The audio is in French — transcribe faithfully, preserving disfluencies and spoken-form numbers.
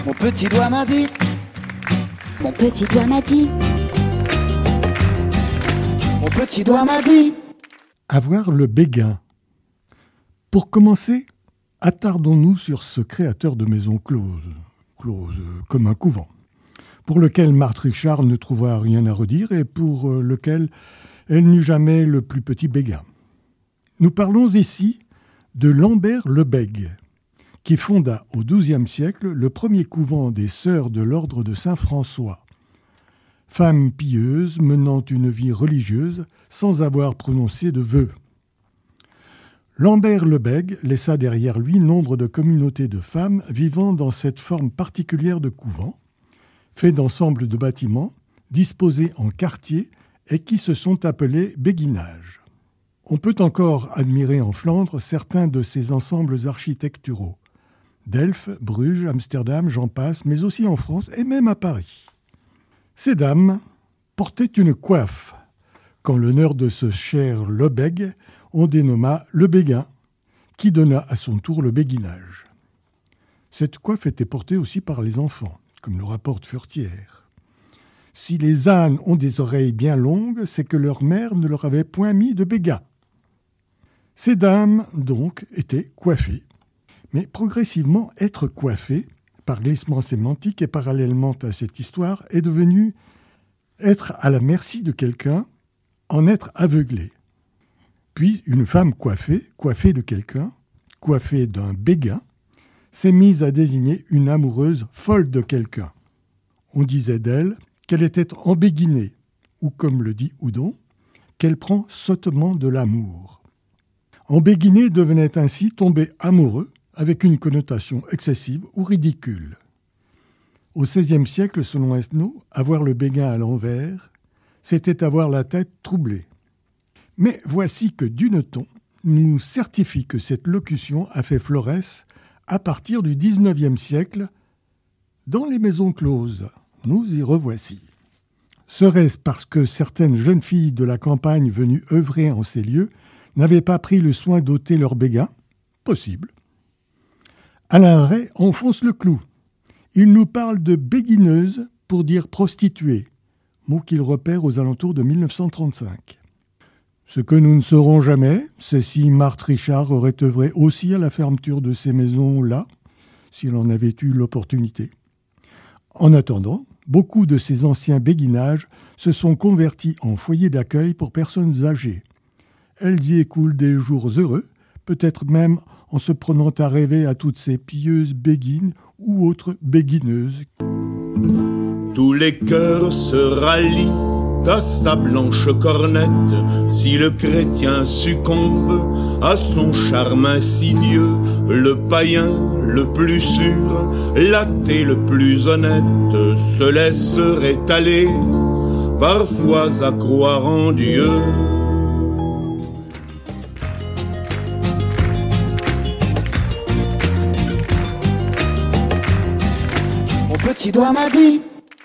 Mon petit doigt m'a dit, Mon petit doigt m'a dit, mon petit doigt m'a dit. Avoir le béguin. Pour commencer, attardons-nous sur ce créateur de maisons closes, closes comme un couvent, pour lequel Marthe Richard ne trouva rien à redire et pour lequel elle n'eut jamais le plus petit béguin. Nous parlons ici de Lambert le Bègue, qui fonda au douzième siècle le premier couvent des sœurs de l'ordre de Saint-François. Femme pieuse menant une vie religieuse sans avoir prononcé de vœux. Lambert le Bègue laissa derrière lui nombre de communautés de femmes vivant dans cette forme particulière de couvent, fait d'ensembles de bâtiments, disposés en quartiers et qui se sont appelés béguinages. On peut encore admirer en Flandre certains de ces ensembles architecturaux. Delft, Bruges, Amsterdam, j'en passe, mais aussi en France et même à Paris. Ces dames portaient une coiffe, qu'en l'honneur de ce cher le Bègue, on dénomma le béguin, qui donna à son tour le béguinage. Cette coiffe était portée aussi par les enfants, comme le rapporte Furetière. Si les ânes ont des oreilles bien longues, c'est que leur mère ne leur avait point mis de béguin. Ces dames, donc, étaient coiffées. Mais progressivement, être coiffé, par glissement sémantique et parallèlement à cette histoire, est devenu être à la merci de quelqu'un, en être aveuglé. Puis une femme coiffée, coiffée de quelqu'un, coiffée d'un béguin, s'est mise à désigner une amoureuse folle de quelqu'un. On disait d'elle qu'elle était embéguinée, ou comme le dit Houdon, qu'elle prend sottement de l'amour. Embéguiné devenait ainsi tomber amoureux, avec une connotation excessive ou ridicule. Au seizième siècle, selon Esnault, avoir le béguin à l'envers, c'était avoir la tête troublée. Mais voici que Duneton nous certifie que cette locution a fait florès à partir du dix-neuvième siècle dans les maisons closes. Nous y revoici. Serait-ce parce que certaines jeunes filles de la campagne venues œuvrer en ces lieux n'avaient pas pris le soin d'ôter leur béguin ? Possible. Alain Ray enfonce le clou. Il nous parle de béguineuse pour dire prostituée, mot qu'il repère aux alentours de mille neuf cent trente-cinq. Ce que nous ne saurons jamais, c'est si Marthe Richard aurait œuvré aussi à la fermeture de ces maisons-là, s'il en avait eu l'opportunité. En attendant, beaucoup de ces anciens béguinages se sont convertis en foyers d'accueil pour personnes âgées. Elles y écoulent des jours heureux, peut-être même en se prenant à rêver à toutes ces pieuses béguines ou autres béguineuses. Tous les cœurs se rallient à sa blanche cornette, si le chrétien succombe à son charme insidieux, le païen le plus sûr, l'athée le plus honnête, se laisserait aller, parfois à croire en Dieu. Mon petit doigt m'a dit,